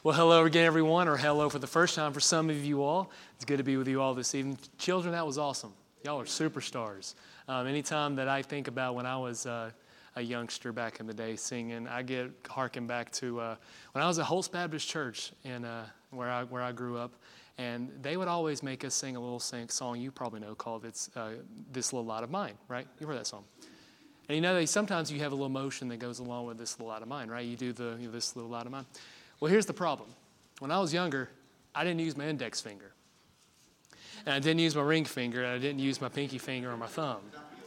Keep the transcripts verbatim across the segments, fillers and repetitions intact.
Well, hello again, everyone, or hello for the first time for some of you all. It's good to be with you all this evening. Children, that was awesome. Y'all are superstars. Um, anytime that I think about when I was uh, a youngster back in the day singing, I get harkened back to uh, when I was at Holtz Baptist Church in uh, where I where I grew up, and they would always make us sing a little sing, song you probably know called "It's uh, This Little Light of Mine," right? You've heard that song. And you know, they, sometimes you have a little motion that goes along with "This Little Light of Mine," right? You do the you know, "This Little Light of Mine." Well, here's the problem. When I was younger, I didn't use my index finger. And I didn't use my ring finger, and I didn't use my pinky finger or my thumb.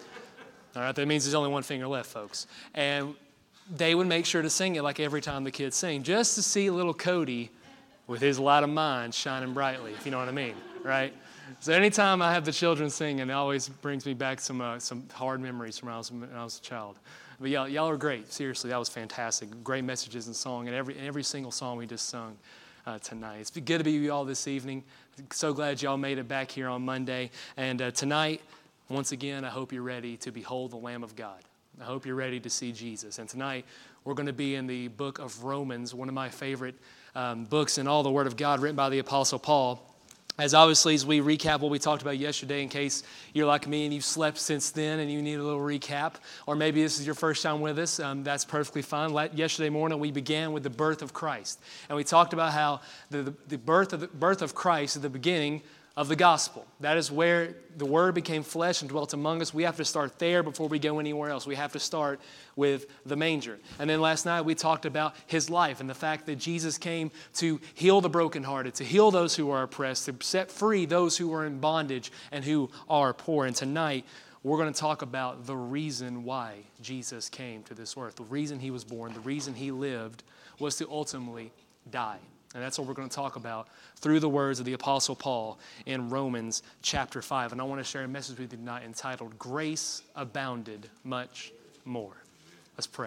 All right, that means there's only one finger left, folks. And they would make sure to sing it like every time the kids sing, just to see little Cody with his light of mine shining brightly, if you know what I mean, right? So anytime I have the children singing, it always brings me back some uh, some hard memories from when I was, when I was a child. But y'all, y'all are great. Seriously, that was fantastic. Great messages and song, and every every single song we just sung uh, tonight. It's good to be with you all this evening. So glad y'all made it back here on Monday. And uh, tonight, once again, I hope you're ready to behold the Lamb of God. I hope you're ready to see Jesus. And tonight, we're going to be in the book of Romans, one of my favorite um, books in all the Word of God, written by the Apostle Paul. As obviously, as we recap what we talked about yesterday, in case you're like me and you've slept since then and you need a little recap, or maybe this is your first time with us, um, that's perfectly fine. Yesterday morning, we began with the birth of Christ. And we talked about how the, the, the, birth of the birth of Christ is the beginning of the gospel. That is where the Word became flesh and dwelt among us. We have to start there before we go anywhere else. We have to start with the manger. And then last night we talked about His life and the fact that Jesus came to heal the brokenhearted, to heal those who are oppressed, to set free those who are in bondage and who are poor. And tonight we're going to talk about the reason why Jesus came to this earth. The reason He was born, the reason He lived was to ultimately die. And that's what we're going to talk about through the words of the Apostle Paul in Romans chapter five. And I want to share a message with you tonight entitled, Grace Abounded Much More. Let's pray.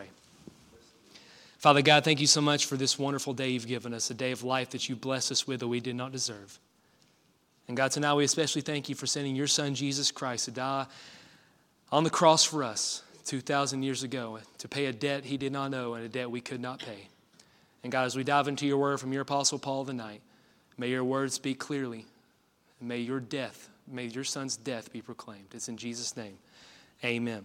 Father God, thank you so much for this wonderful day you've given us, a day of life that you blessed us with that we did not deserve. And God, tonight we especially thank you for sending your Son, Jesus Christ, to die on the cross for us two thousand years ago, to pay a debt He did not owe and a debt we could not pay. And God, as we dive into your word from your Apostle Paul tonight, may your word speak clearly. And may your death, may your Son's death be proclaimed. It's in Jesus' name. Amen.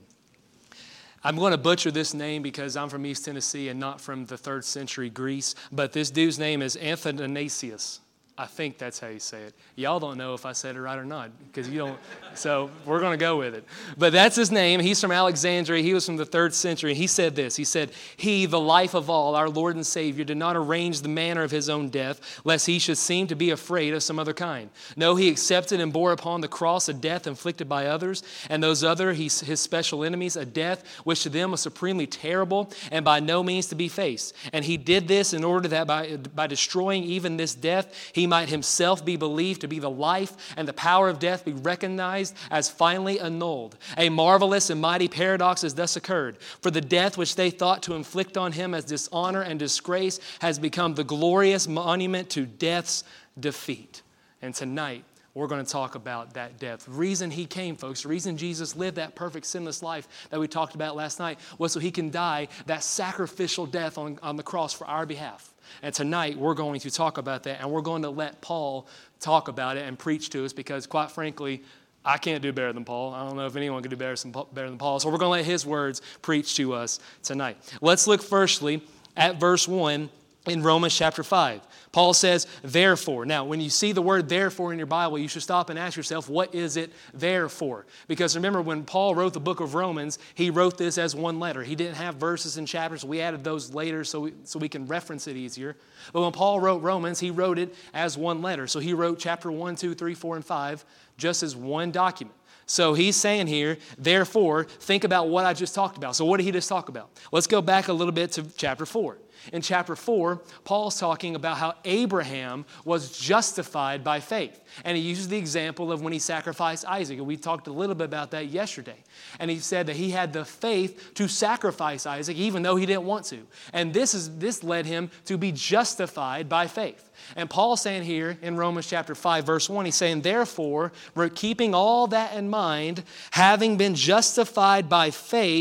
I'm going to butcher this name because I'm from East Tennessee and not from the third century Greece. But this dude's name is Athanasius. I think that's how you say it. Y'all don't know if I said it right or not because you don't. So we're going to go with it. But that's his name. He's from Alexandria. He was from the third century. He said this. He said, He, the life of all, our Lord and Savior, did not arrange the manner of His own death, lest He should seem to be afraid of some other kind. No, He accepted and bore upon the cross a death inflicted by others, and those other, His special enemies, a death which to them was supremely terrible and by no means to be faced. And He did this in order that by, by destroying even this death, He might Himself be believed to be the life, and the power of death be recognized as finally annulled. A marvelous and mighty paradox has thus occurred. For the death which they thought to inflict on Him as dishonor and disgrace has become the glorious monument to death's defeat. And tonight, we're going to talk about that death. The reason He came, folks, the reason Jesus lived that perfect sinless life that we talked about last night was so He can die that sacrificial death on, on the cross for our behalf. And tonight, we're going to talk about that, and we're going to let Paul talk about it and preach to us because, quite frankly, I can't do better than Paul. I don't know if anyone can do better than Paul. So we're going to let his words preach to us tonight. Let's look firstly at verse one in Romans chapter five. Paul says, therefore. Now, when you see the word therefore in your Bible, you should stop and ask yourself, what is it there for? Because remember, when Paul wrote the book of Romans, he wrote this as one letter. He didn't have verses and chapters. We added those later so we, so we can reference it easier. But when Paul wrote Romans, he wrote it as one letter. So he wrote chapter one, two, three, four, and five just as one document. So he's saying here, therefore, think about what I just talked about. So what did he just talk about? Let's go back a little bit to chapter four. In chapter four, Paul's talking about how Abraham was justified by faith. And he uses the example of when he sacrificed Isaac. And we talked a little bit about that yesterday. And he said that he had the faith to sacrifice Isaac even though he didn't want to. And this is this led him to be justified by faith. And Paul's saying here in Romans chapter five, verse one, he's saying, therefore, we're keeping all that in mind, having been justified by faith,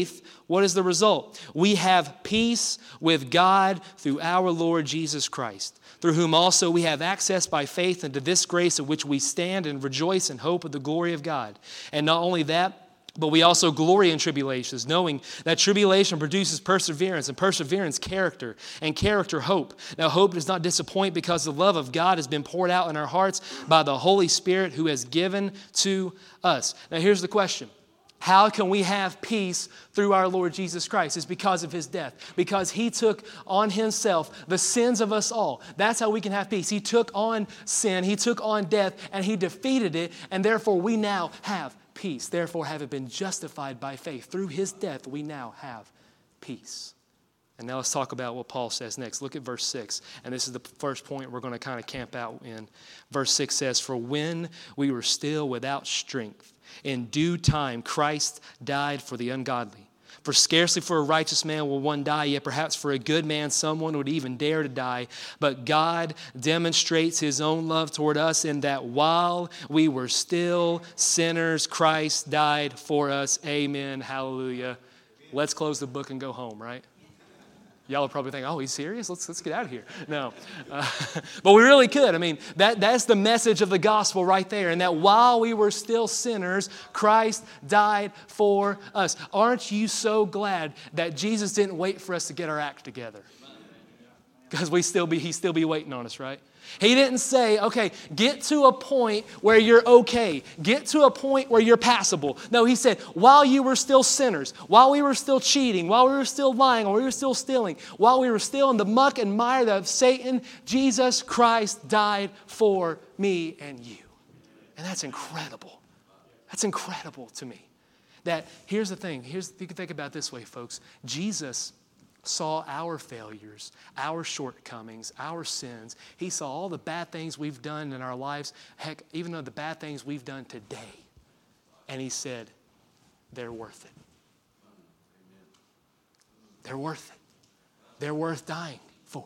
What is the result? We have peace with God through our Lord Jesus Christ, through whom also we have access by faith into this grace of which we stand and rejoice in hope of the glory of God. And not only that, but we also glory in tribulations, knowing that tribulation produces perseverance, and perseverance, character, and character, hope. Now, hope does not disappoint because the love of God has been poured out in our hearts by the Holy Spirit who has given to us. Now, here's the question. How can we have peace through our Lord Jesus Christ? It's because of His death. Because He took on Himself the sins of us all. That's how we can have peace. He took on sin. He took on death, and He defeated it. And therefore, we now have peace. Therefore, having been justified by faith through His death, we now have peace. And now let's talk about what Paul says next. Look at verse six. And this is the first point we're going to kind of camp out in. Verse six says, "For when we were still without strength, in due time Christ died for the ungodly. For scarcely for a righteous man will one die, yet perhaps for a good man someone would even dare to die. But God demonstrates His own love toward us in that while we were still sinners, Christ died for us." Amen. Hallelujah. Let's close the book and go home, right? Y'all are probably thinking, oh, he's serious? Let's, let's get out of here. No. Uh, but we really could. I mean, that, that's the message of the gospel right there. And that while we were still sinners, Christ died for us. Aren't you so glad that Jesus didn't wait for us to get our act together? Because we still be, he'd still be waiting on us, right? He didn't say, okay, get to a point where you're okay. Get to a point where you're passable. No, He said, while you were still sinners, while we were still cheating, while we were still lying, while we were still stealing, while we were still in the muck and mire of Satan, Jesus Christ died for me and you. And that's incredible. That's incredible to me. That, here's the thing. Here's, you can think about it this way, folks. Jesus saw our failures, our shortcomings, our sins. He saw all the bad things we've done in our lives, heck, even though the bad things we've done today. And He said, they're worth it. They're worth it. They're worth dying for.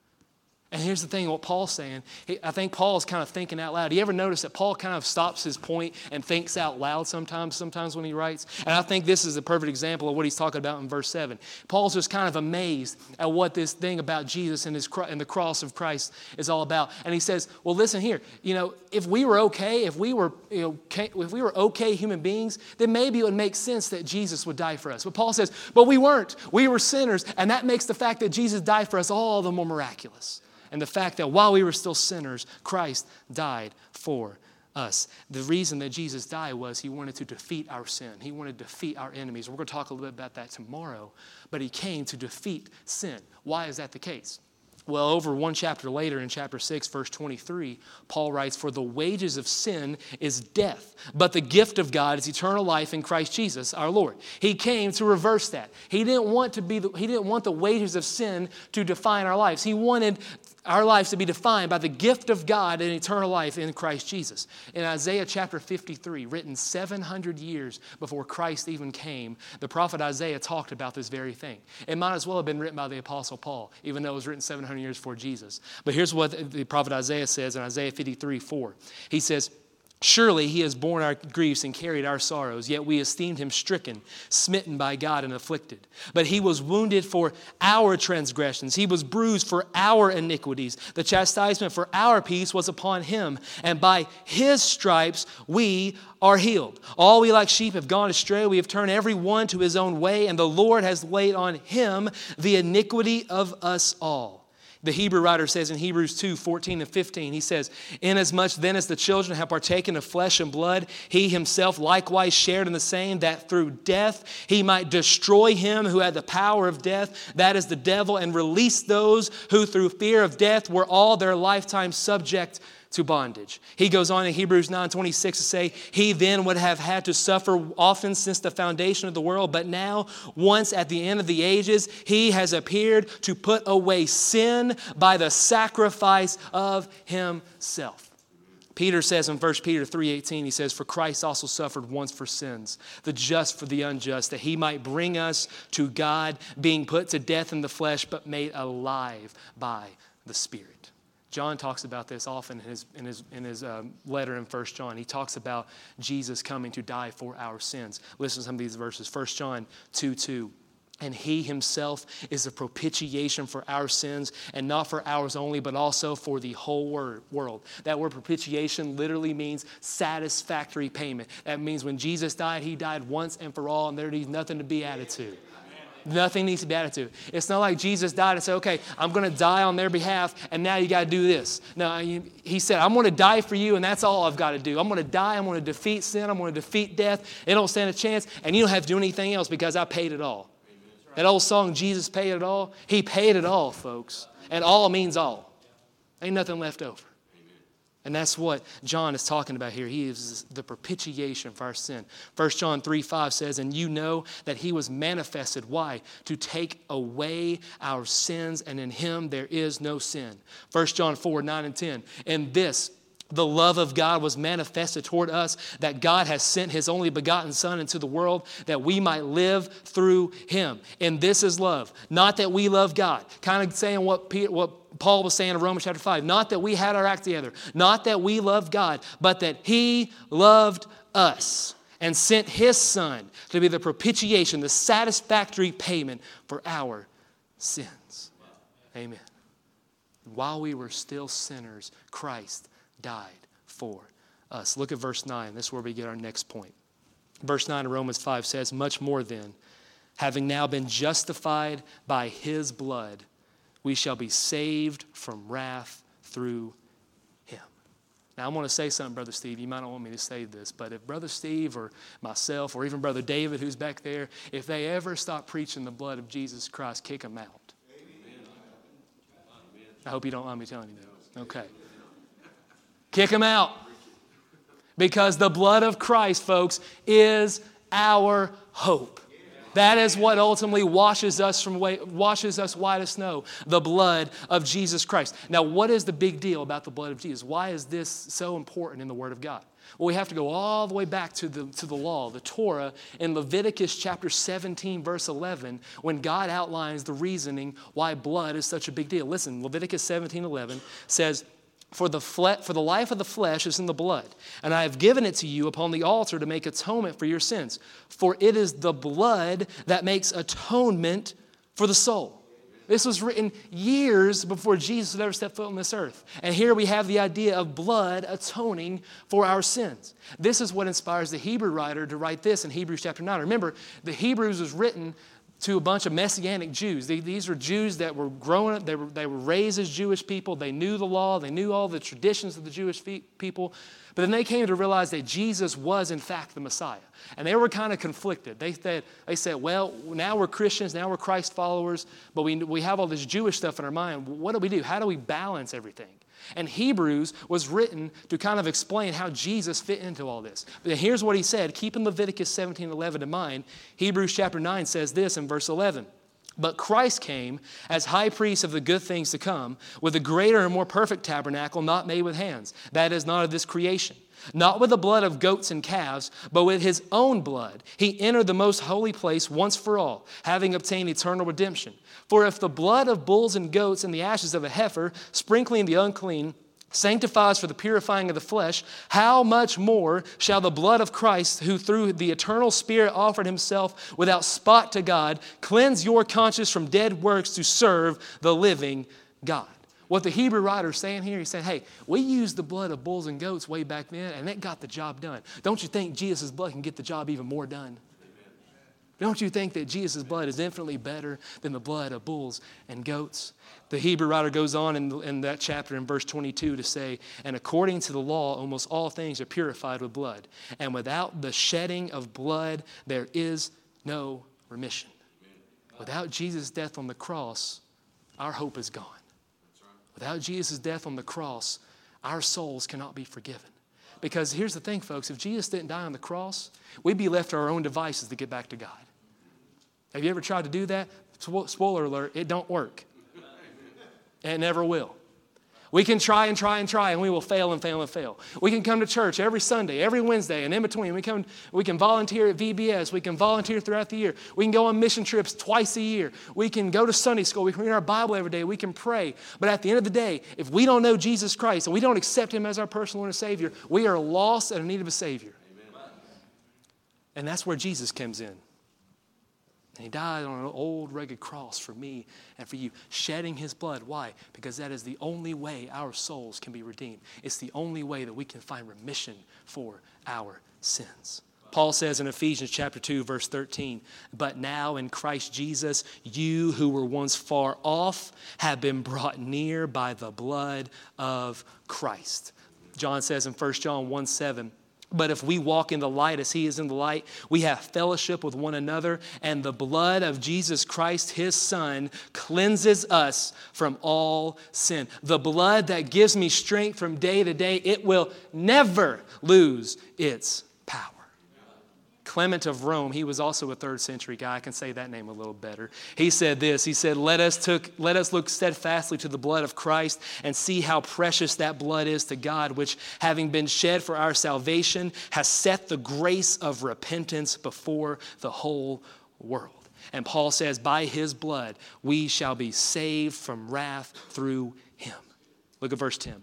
And here's the thing, what Paul's saying, he, I think Paul's kind of thinking out loud. You ever notice that Paul kind of stops his point and thinks out loud sometimes, sometimes when he writes? And I think this is a perfect example of what he's talking about in verse seven. Paul's just kind of amazed at what this thing about Jesus and, his, and the cross of Christ is all about. And he says, well, listen here, you know, if we were okay, if we were, you know, if we were okay human beings, then maybe it would make sense that Jesus would die for us. But Paul says, but we weren't. We were sinners, and that makes the fact that Jesus died for us all the more miraculous. And the fact that while we were still sinners, Christ died for us. The reason that Jesus died was He wanted to defeat our sin. He wanted to defeat our enemies. We're going to talk a little bit about that tomorrow. But He came to defeat sin. Why is that the case? Well, over one chapter later in chapter six, verse twenty-three, Paul writes, "For the wages of sin is death, but the gift of God is eternal life in Christ Jesus our Lord." He came to reverse that. He didn't want to be the, he didn't want the wages of sin to define our lives. He wanted our lives to be defined by the gift of God and eternal life in Christ Jesus. In Isaiah chapter fifty-three, written seven hundred years before Christ even came, the prophet Isaiah talked about this very thing. It might as well have been written by the Apostle Paul, even though it was written seven hundred years before Jesus. But here's what the prophet Isaiah says in Isaiah fifty-three four. He says, "Surely He has borne our griefs and carried our sorrows, yet we esteemed Him stricken, smitten by God and afflicted. But He was wounded for our transgressions. He was bruised for our iniquities. The chastisement for our peace was upon Him, and by His stripes we are healed. All we like sheep have gone astray. We have turned every one to his own way, and the Lord has laid on Him the iniquity of us all." The Hebrew writer says in Hebrews two, fourteen and fifteen, he says, "Inasmuch then as the children have partaken of flesh and blood, He Himself likewise shared in the same, that through death He might destroy him who had the power of death, that is the devil, and release those who through fear of death were all their lifetime subject to bondage." He goes on in Hebrews nine twenty-six to say, "He then would have had to suffer often since the foundation of the world, but now, once at the end of the ages, He has appeared to put away sin by the sacrifice of Himself." Peter says in First Peter three eighteen, he says, "For Christ also suffered once for sins, the just for the unjust, that He might bring us to God, being put to death in the flesh, but made alive by the Spirit." John talks about this often in his, in his, in his um, letter in First John. He talks about Jesus coming to die for our sins. Listen to some of these verses. First John two two. And he himself is a propitiation for our sins, and not for ours only, but also for the whole wor- world. That word propitiation literally means satisfactory payment. That means when Jesus died, he died once and for all, and there needs nothing to be added to. Nothing needs to be added to. It's not like Jesus died and said, okay, I'm going to die on their behalf, and now you got to do this. No, he said, I'm going to die for you, and that's all I've got to do. I'm going to die. I'm going to defeat sin. I'm going to defeat death. It don't stand a chance, and you don't have to do anything else because I paid it all. That old song, Jesus paid it all. He paid it all, folks. And all means all. Ain't nothing left over. And that's what John is talking about here. He is the propitiation for our sin. First John three five says, and you know that he was manifested. Why? To take away our sins, and in him there is no sin. First John four nine and ten. And this, the love of God was manifested toward us, that God has sent his only begotten Son into the world that we might live through him. And this is love. Not that we love God. Kind of saying what, Peter, what Paul was saying in Romans chapter five. Not that we had our act together. Not that we loved God, but that he loved us and sent his Son to be the propitiation, the satisfactory payment for our sins. Amen. While we were still sinners, Christ died for us. Look at verse nine. This is where we get our next point. Verse nine of Romans five says, much more then, having now been justified by his blood, we shall be saved from wrath through him. Now, I want to say something, Brother Steve. You might not want me to say this, but if Brother Steve or myself or even Brother David, who's back there, if they ever stop preaching the blood of Jesus Christ, kick them out. Amen. I hope you don't mind me telling you that. Okay. Kick them out. Because the blood of Christ, folks, is our hope. That is what ultimately washes us from washes us white as snow, the blood of Jesus Christ. Now, what is the big deal about the blood of Jesus? Why is this so important in the Word of God? Well, we have to go all the way back to the, to the law, the Torah, in Leviticus chapter seventeen, verse eleven, when God outlines the reasoning why blood is such a big deal. Listen, Leviticus seventeen eleven says, For the, fle- for the life of the flesh is in the blood, and I have given it to you upon the altar to make atonement for your sins. For it is the blood that makes atonement for the soul. This was written years before Jesus had ever stepped foot on this earth. And here we have the idea of blood atoning for our sins. This is what inspires the Hebrew writer to write this in Hebrews chapter nine. Remember, the Hebrews was written to a bunch of Messianic Jews. These were Jews that were growing up, they were, they were raised as Jewish people. They knew the law, they knew all the traditions of the Jewish people. But then they came to realize that Jesus was, in fact, the Messiah. And they were kind of conflicted. They said, they said, well, now we're Christians, now we're Christ followers, but we, we have all this Jewish stuff in our mind. What do we do? How do we balance everything? And Hebrews was written to kind of explain how Jesus fit into all this. But here's what he said, keeping Leviticus seventeen eleven in mind. Hebrews chapter nine says this in verse eleven. But Christ came as high priest of the good things to come, with a greater and more perfect tabernacle not made with hands, that is, not of this creation. Not with the blood of goats and calves, but with his own blood. He entered the most holy place once for all, having obtained eternal redemption. For if the blood of bulls and goats and the ashes of a heifer, sprinkling the unclean, sanctifies for the purifying of the flesh, how much more shall the blood of Christ, who through the eternal Spirit offered himself without spot to God, cleanse your conscience from dead works to serve the living God? What the Hebrew writer is saying here, he's saying, hey, we used the blood of bulls and goats way back then, and it got the job done. Don't you think Jesus' blood can get the job even more done? Don't you think that Jesus' blood is infinitely better than the blood of bulls and goats? The Hebrew writer goes on in, in that chapter in verse twenty-two to say, and according to the law, almost all things are purified with blood. And without the shedding of blood, there is no remission. Without Jesus' death on the cross, our hope is gone. Without Jesus' death on the cross, our souls cannot be forgiven. Because here's the thing, folks. If Jesus didn't die on the cross, we'd be left to our own devices to get back to God. Have you ever tried to do that? Spoiler alert, it don't work. And it never will. We can try and try and try, and we will fail and fail and fail. We can come to church every Sunday, every Wednesday, and in between. We come, we can volunteer at V B S. We can volunteer throughout the year. We can go on mission trips twice a year. We can go to Sunday school. We can read our Bible every day. We can pray. But at the end of the day, if we don't know Jesus Christ and we don't accept him as our personal Lord and Savior, we are lost and in need of a Savior. Amen. And that's where Jesus comes in. And he died on an old rugged cross for me and for you, shedding his blood. Why? Because that is the only way our souls can be redeemed. It's the only way that we can find remission for our sins. Paul says in Ephesians chapter two, verse thirteen, but now in Christ Jesus, you who were once far off have been brought near by the blood of Christ. John says in First John one seven, but if we walk in the light as he is in the light, we have fellowship with one another, and the blood of Jesus Christ, his son, cleanses us from all sin. The blood that gives me strength from day to day, it will never lose its power. Clement of Rome, he was also a third century guy. I can say that name a little better. He said this, he said, let us, took, let us look steadfastly to the blood of Christ and see how precious that blood is to God, which having been shed for our salvation has set the grace of repentance before the whole world. And Paul says, by his blood we shall be saved from wrath through him. Look at verse ten.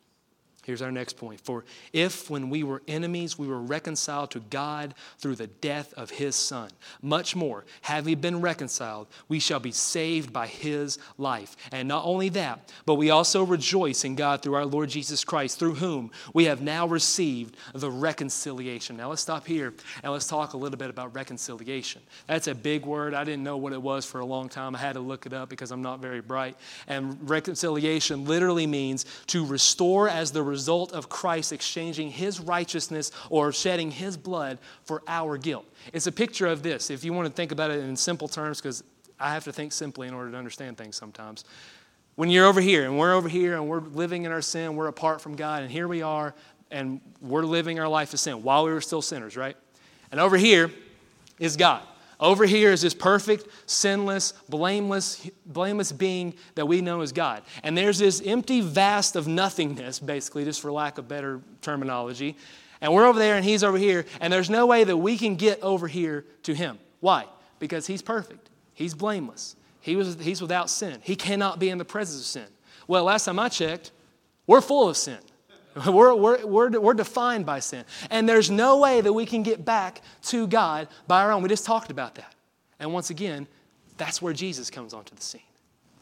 Here's our next point. For if when we were enemies, we were reconciled to God through the death of his son, much more, having been reconciled, we shall be saved by his life. And not only that, but we also rejoice in God through our Lord Jesus Christ, through whom we have now received the reconciliation. Now let's stop here and let's talk a little bit about reconciliation. That's a big word. I didn't know what it was for a long time. I had to look it up because I'm not very bright. And reconciliation literally means to restore as the result result of Christ exchanging his righteousness or shedding his blood for our guilt. It's a picture of this. If you want to think about it in simple terms, because I have to think simply in order to understand things sometimes. When you're over here and we're over here and we're living in our sin, we're apart from God, and here we are and we're living our life of sin while we were still sinners, right? And over here is God. Over here is this perfect, sinless, blameless, blameless being that we know as God. And there's this empty vast of nothingness, basically, just for lack of better terminology. And we're over there and he's over here, and there's no way that we can get over here to him. Why? Because he's perfect. He's blameless. He was, he's without sin. He cannot be in the presence of sin. Well, last time I checked, we're full of sin. We're, we're, we're, we're defined by sin. And there's no way that we can get back to God by our own. We just talked about that. And once again, that's where Jesus comes onto the scene.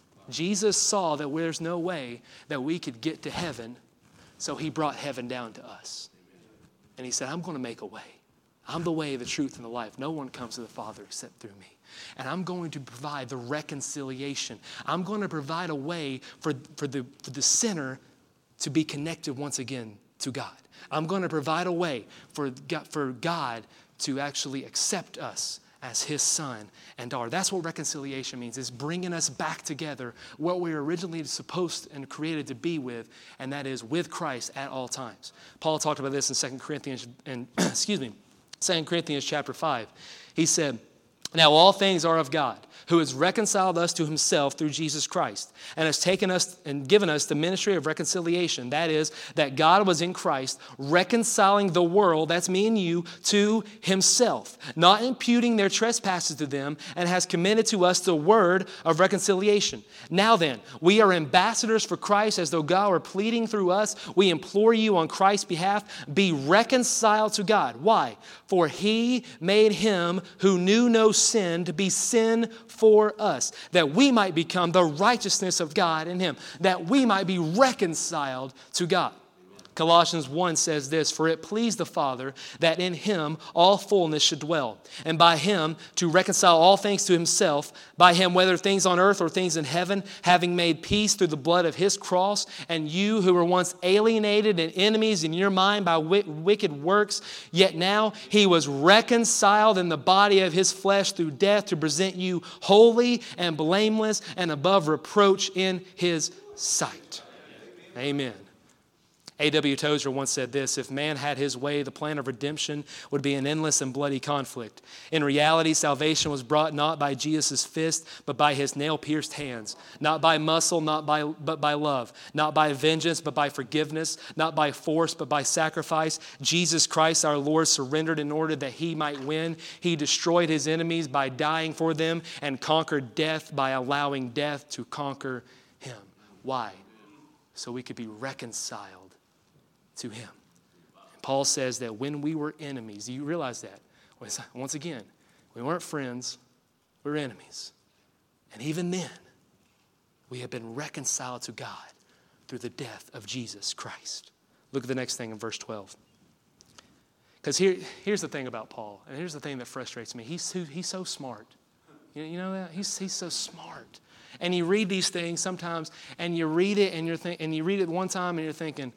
Jesus saw that there's no way that we could get to heaven, so he brought heaven down to us. And he said, I'm going to make a way. I'm the way, the truth, and the life. No one comes to the Father except through me. And I'm going to provide the reconciliation. I'm going to provide a way for, for, the, for the sinner to be connected once again to God. I'm going to provide a way for God, for God to actually accept us as his son and daughter. That's what reconciliation means, is bringing us back together what we were originally supposed and created to be with, and that is with Christ at all times. Paul talked about this in Second Corinthians, and excuse me, Second Corinthians chapter five. He said, now all things are of God, who has reconciled us to himself through Jesus Christ, and has taken us and given us the ministry of reconciliation. That is, that God was in Christ, reconciling the world, that's me and you, to himself, not imputing their trespasses to them, and has committed to us the word of reconciliation. Now then, we are ambassadors for Christ, as though God were pleading through us. We implore you on Christ's behalf, be reconciled to God. Why? For he made him who knew no sin to be sin for us, that we might become the righteousness of God in him, that we might be reconciled to God. Colossians one says this, for it pleased the Father that in him all fullness should dwell, and by him to reconcile all things to himself, by him whether things on earth or things in heaven, having made peace through the blood of his cross. And you who were once alienated and enemies in your mind by wicked works, yet now he was reconciled in the body of his flesh through death to present you holy and blameless and above reproach in his sight. Amen. A W Tozer once said this, if man had his way, the plan of redemption would be an endless and bloody conflict. In reality, salvation was brought not by Jesus' fist, but by his nail-pierced hands. Not by muscle, not by, but by love. Not by vengeance, but by forgiveness. Not by force, but by sacrifice. Jesus Christ, our Lord, surrendered in order that he might win. He destroyed his enemies by dying for them and conquered death by allowing death to conquer him. Why? So we could be reconciled to him. And Paul says that when we were enemies, do you realize that? Once again, we weren't friends, we were enemies. And even then, we have been reconciled to God through the death of Jesus Christ. Look at the next thing in verse twelve. Because here, here's the thing about Paul, and here's the thing that frustrates me. He's, he's so smart. You, you know that? He's, he's so smart. And you read these things sometimes, and you read it, and, you're think, and you read it one time, and you're thinking,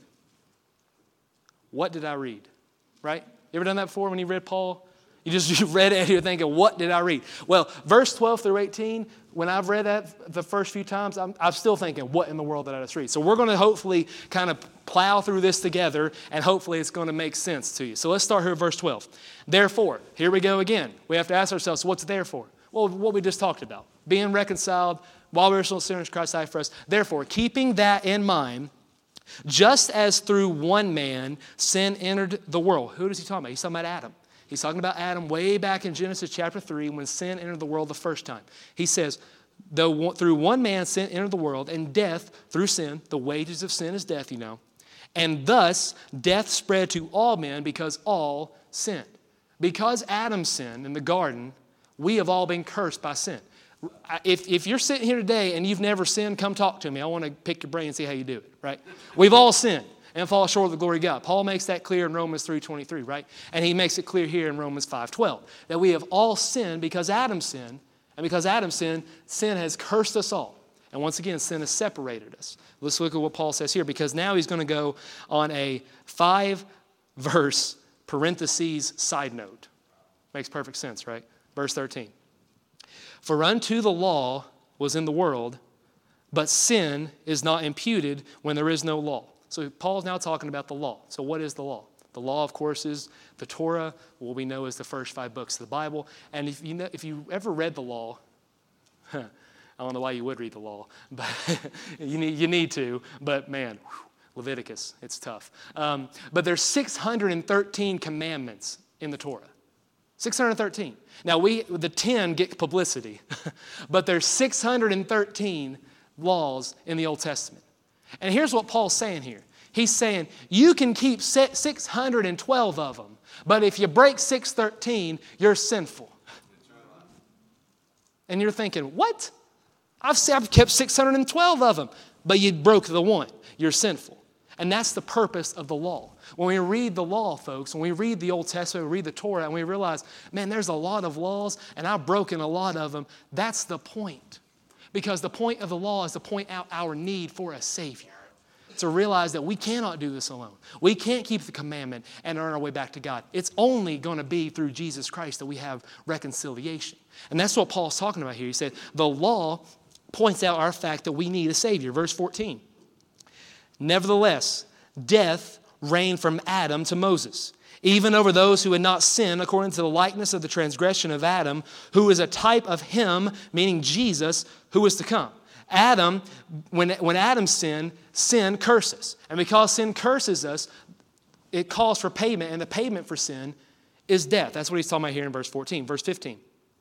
what did I read? Right? You ever done that before when you read Paul? You just you read it and you're thinking, what did I read? Well, verse twelve through eighteen, when I've read that the first few times, I'm, I'm still thinking, what in the world did I just read? So we're going to hopefully kind of plow through this together, and hopefully it's going to make sense to you. So let's start here at verse twelve. Therefore, here we go again. We have to ask ourselves, what's there for? Well, what we just talked about. Being reconciled while we were still sinners, Christ died for us. Therefore, keeping that in mind, just as through one man sin entered the world. Who is he talking about? He's talking about Adam. He's talking about Adam way back in Genesis chapter three when sin entered the world the first time. He says, though through one man sin entered the world, and death through sin, the wages of sin is death, you know. And thus death spread to all men because all sinned. Because Adam sinned in the garden, we have all been cursed by sin. If, if you're sitting here today and you've never sinned, come talk to me. I want to pick your brain and see how you do it, right? We've all sinned and fall short of the glory of God. Paul makes that clear in Romans three twenty-three, right? And he makes it clear here in Romans five twelve, that we have all sinned because Adam sinned, and because Adam sinned, sin has cursed us all. And once again, sin has separated us. Let's look at what Paul says here, because now he's going to go on a five-verse parentheses side note. Makes perfect sense, right? Verse thirteen. For unto the law was in the world, but sin is not imputed when there is no law. So Paul's now talking about the law. So what is the law? The law, of course, is the Torah, what we know as the first five books of the Bible. And if you know, if you ever read the law, I don't know why you would read the law, but you need you need to. But man, whew, Leviticus, it's tough. Um, but there's six hundred thirteen commandments in the Torah. six hundred thirteen. Now we the ten get publicity, but there's six hundred thirteen laws in the Old Testament. And here's what Paul's saying here. He's saying, you can keep six hundred twelve of them, but if you break six thirteen, you're sinful. And you're thinking, what? I've, I've kept six hundred twelve of them, but you broke the one. You're sinful. And that's the purpose of the law. When we read the law, folks, when we read the Old Testament, we read the Torah, and we realize, man, there's a lot of laws, and I've broken a lot of them. That's the point. Because the point of the law is to point out our need for a Savior. To realize that we cannot do this alone. We can't keep the commandment and earn our way back to God. It's only going to be through Jesus Christ that we have reconciliation. And that's what Paul's talking about here. He said, the law points out our fact that we need a Savior. Verse fourteen. Nevertheless, death reigned from Adam to Moses, even over those who had not sinned according to the likeness of the transgression of Adam, who is a type of him, meaning Jesus, who is to come. Adam, when, when Adam sinned, sin curses. And because sin curses us, it calls for payment, and the payment for sin is death. That's what he's talking about here in verse fourteen. Verse fifteen.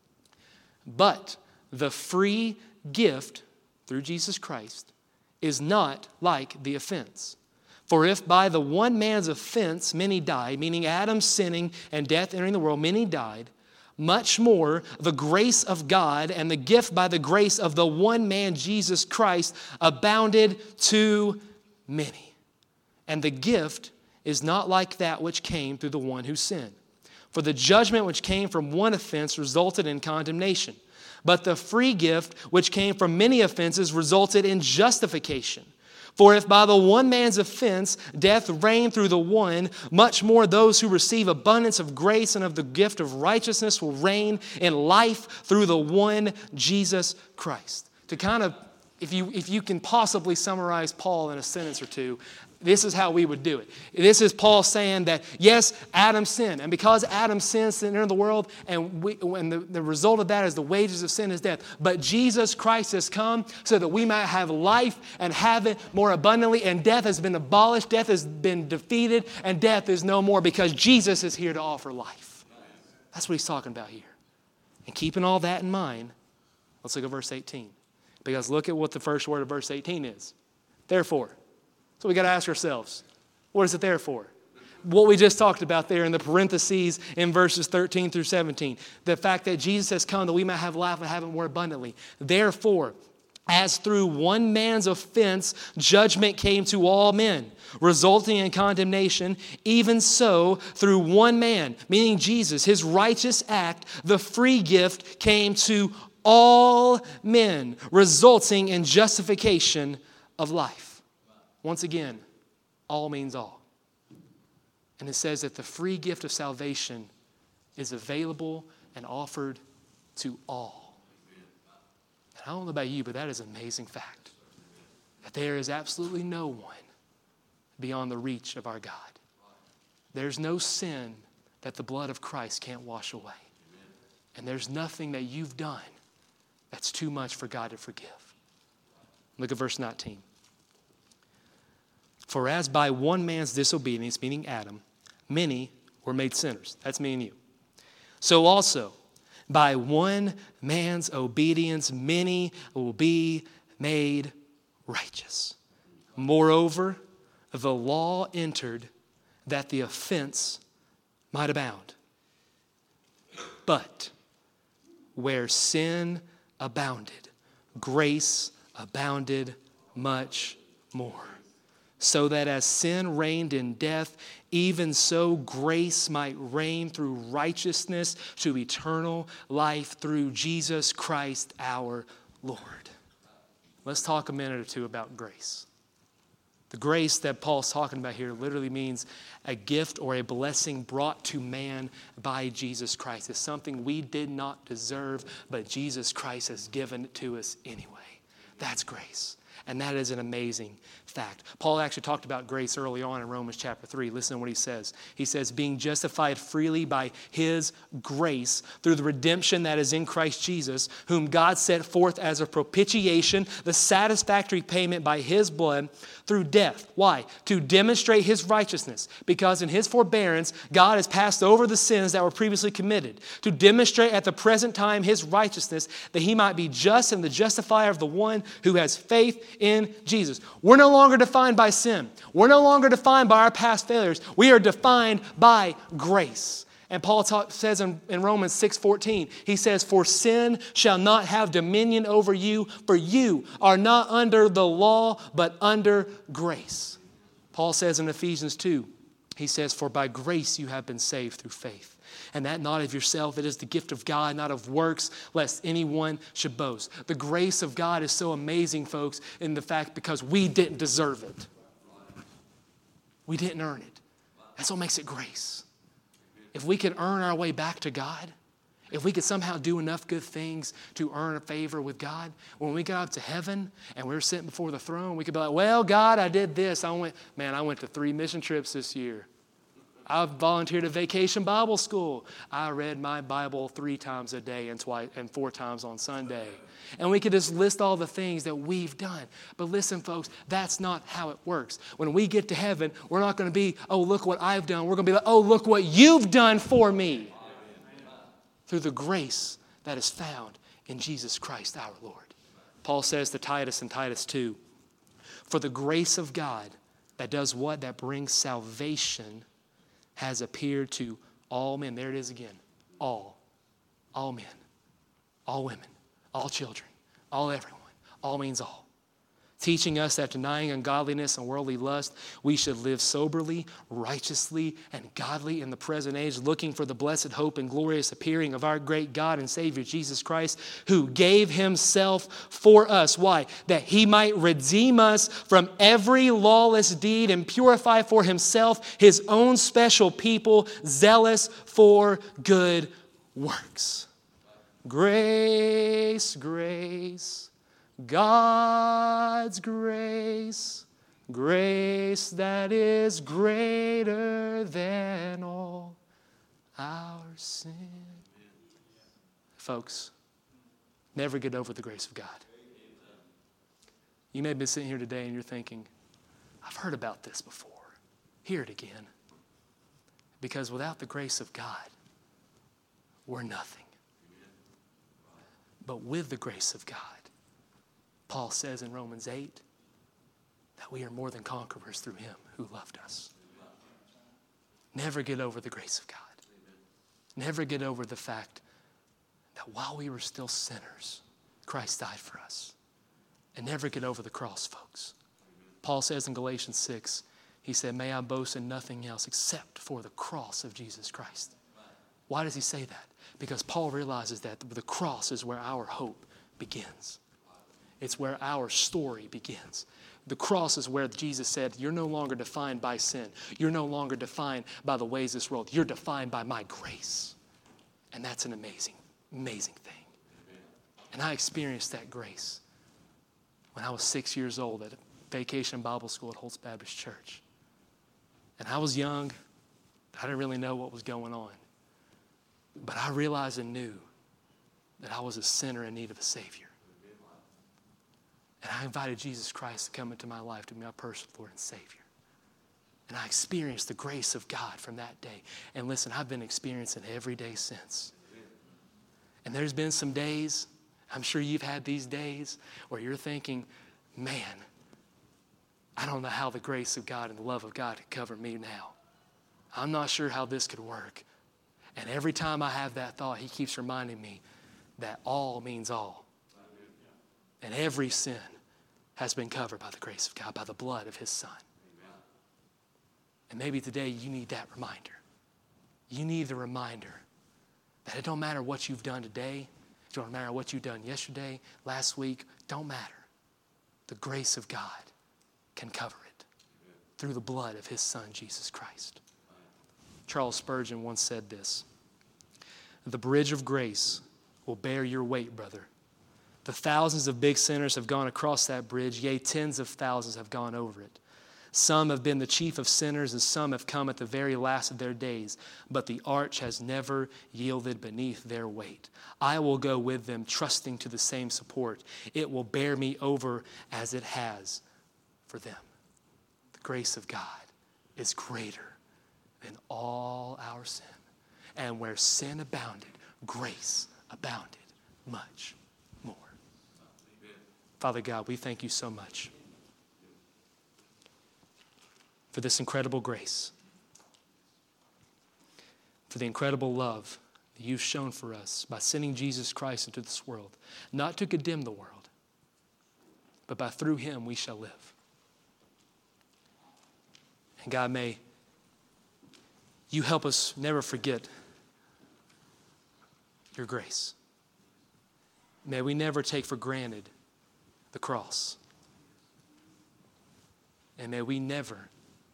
But the free gift through Jesus Christ is not like the offense. For if by the one man's offense many died, meaning Adam sinning and death entering the world, many died, much more the grace of God and the gift by the grace of the one man, Jesus Christ, abounded to many. And the gift is not like that which came through the one who sinned. For the judgment which came from one offense resulted in condemnation. But the free gift which came from many offenses resulted in justification. For if by the one man's offense death reigned through the one, much more those who receive abundance of grace and of the gift of righteousness will reign in life through the one Jesus Christ. To kind of, if you, if you can possibly summarize Paul in a sentence or two, this is how we would do it. This is Paul saying that, yes, Adam sinned. And because Adam sinned, sin entered the world, and, we, and the, the result of that is the wages of sin is death. But Jesus Christ has come so that we might have life and have it more abundantly. And death has been abolished. Death has been defeated. And death is no more because Jesus is here to offer life. That's what he's talking about here. And keeping all that in mind, let's look at verse eighteen. Because look at what the first word of verse eighteen is. Therefore. So we got to ask ourselves, what is it there for? what we just talked about there in the parentheses in verses thirteen through seventeen. The fact that Jesus has come that we might have life and have it more abundantly. Therefore, as through one man's offense, judgment came to all men, resulting in condemnation, even so, through one man, meaning Jesus, his righteous act, the free gift came to all men, resulting in justification of life. Once again, all means all. And it says that the free gift of salvation is available and offered to all. And I don't know about you, but that is an amazing fact. That there is absolutely no one beyond the reach of our God. There's no sin that the blood of Christ can't wash away. And there's nothing that you've done that's too much for God to forgive. Look at verse nineteen. For as by one man's disobedience, meaning Adam, many were made sinners. That's me and you. So also, by one man's obedience, many will be made righteous. Moreover, the law entered that the offense might abound. But where sin abounded, grace abounded much more. So that as sin reigned in death, even so grace might reign through righteousness to eternal life through Jesus Christ our Lord. Let's talk a minute or two about grace. The grace that Paul's talking about here literally means a gift or a blessing brought to man by Jesus Christ. It's something we did not deserve, but Jesus Christ has given it to us anyway. That's grace. And that is an amazing fact. Paul actually talked about grace early on in Romans chapter three. Listen to what he says. He says, being justified freely by his grace through the redemption that is in Christ Jesus, whom God set forth as a propitiation, the satisfactory payment by his blood through death. Why? To demonstrate his righteousness. Because in his forbearance, God has passed over the sins that were previously committed. To demonstrate at the present time his righteousness, that he might be just and the justifier of the one who has faith in Jesus. We're no longer defined by sin. We're no longer defined by our past failures. We are defined by grace. And Paul talk, says in, in Romans six fourteen, he says, for sin shall not have dominion over you, for you are not under the law, but under grace. Paul says in Ephesians two, he says, for by grace you have been saved through faith. And that not of yourself, it is the gift of God, not of works, lest anyone should boast. The grace of God is so amazing, folks, in the fact because we didn't deserve it. We didn't earn it. That's what makes it grace. If we could earn our way back to God, if we could somehow do enough good things to earn a favor with God, when we got up to heaven and we were sitting before the throne, we could be like, well, God, I did this. I went, man, I went to three mission trips this year. I volunteered at Vacation Bible School. I read my Bible three times a day and twice and four times on Sunday. And we could just list all the things that we've done. But listen, folks, that's not how it works. When we get to heaven, we're not going to be, oh, look what I've done. We're going to be like, oh, look what you've done for me. Through the grace that is found in Jesus Christ our Lord. Paul says to Titus in Titus two, for the grace of God that does what? That brings salvation has appeared to all men. There it is again. All. All men. All women. All children. All everyone. All means all. Teaching us that denying ungodliness and worldly lust, we should live soberly, righteously, and godly in the present age, looking for the blessed hope and glorious appearing of our great God and Savior, Jesus Christ, who gave himself for us. Why? That he might redeem us from every lawless deed and purify for himself his own special people, zealous for good works. Grace, grace. God's grace, grace that is greater than all our sin. Folks, never get over the grace of God. You may have been sitting here today and you're thinking, I've heard about this before. Hear it again. Because without the grace of God, we're nothing. But with the grace of God, Paul says in Romans eight that we are more than conquerors through him who loved us. Never get over the grace of God. Never get over the fact that while we were still sinners, Christ died for us. And never get over the cross, folks. Paul says in Galatians six, he said, may I boast in nothing else except for the cross of Jesus Christ. Why does he say that? Because Paul realizes that the cross is where our hope begins. It's where our story begins. The cross is where Jesus said, you're no longer defined by sin. You're no longer defined by the ways of this world. You're defined by my grace. And that's an amazing, amazing thing. And I experienced that grace when I was six years old at Vacation Bible School at Holtz Baptist Church. And I was young. I didn't really know what was going on. But I realized and knew that I was a sinner in need of a Savior. And I invited Jesus Christ to come into my life to be my personal Lord and Savior. And I experienced the grace of God from that day. And listen, I've been experiencing it every day since. And there's been some days, I'm sure you've had these days, where you're thinking, man, I don't know how the grace of God and the love of God could cover me now. I'm not sure how this could work. And every time I have that thought, he keeps reminding me that all means all. And every sin has been covered by the grace of God, by the blood of his Son. Amen. And maybe today you need that reminder. You need the reminder that it don't matter what you've done today. It don't matter what you've done yesterday, last week. Don't matter. The grace of God can cover it. Amen. Through the blood of his Son, Jesus Christ. Amen. Charles Spurgeon once said this, the bridge of grace will bear your weight, brother. The thousands of big sinners have gone across that bridge, yea, tens of thousands have gone over it. Some have been the chief of sinners, and some have come at the very last of their days, but the arch has never yielded beneath their weight. I will go with them, trusting to the same support. It will bear me over as it has for them. The grace of God is greater than all our sin. And where sin abounded, grace abounded much more. Father God, we thank you so much for this incredible grace, for the incredible love that you've shown for us by sending Jesus Christ into this world, not to condemn the world, but by through him we shall live. And God, may you help us never forget your grace. May we never take for granted the cross. And may we never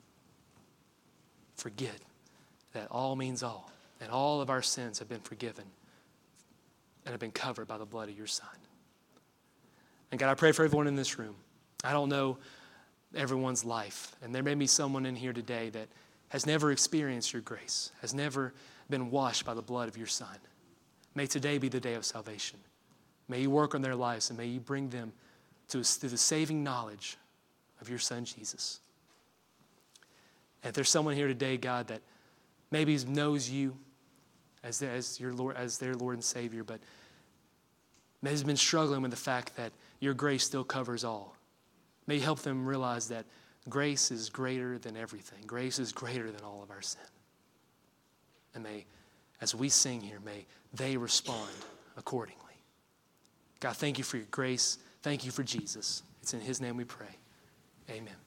forget that all means all, and all of our sins have been forgiven and have been covered by the blood of your Son. And God, I pray for everyone in this room. I don't know everyone's life, and there may be someone in here today that has never experienced your grace, has never been washed by the blood of your Son. May today be the day of salvation. May you work on their lives, and may you bring them to, to the saving knowledge of your Son, Jesus. And if there's someone here today, God, that maybe knows you as their, as your Lord, as their Lord and Savior, but may has been struggling with the fact that your grace still covers all. May you help them realize that grace is greater than everything. Grace is greater than all of our sin. And may, as we sing here, may they respond accordingly. God, thank you for your grace. Thank you for Jesus. It's in his name we pray. Amen.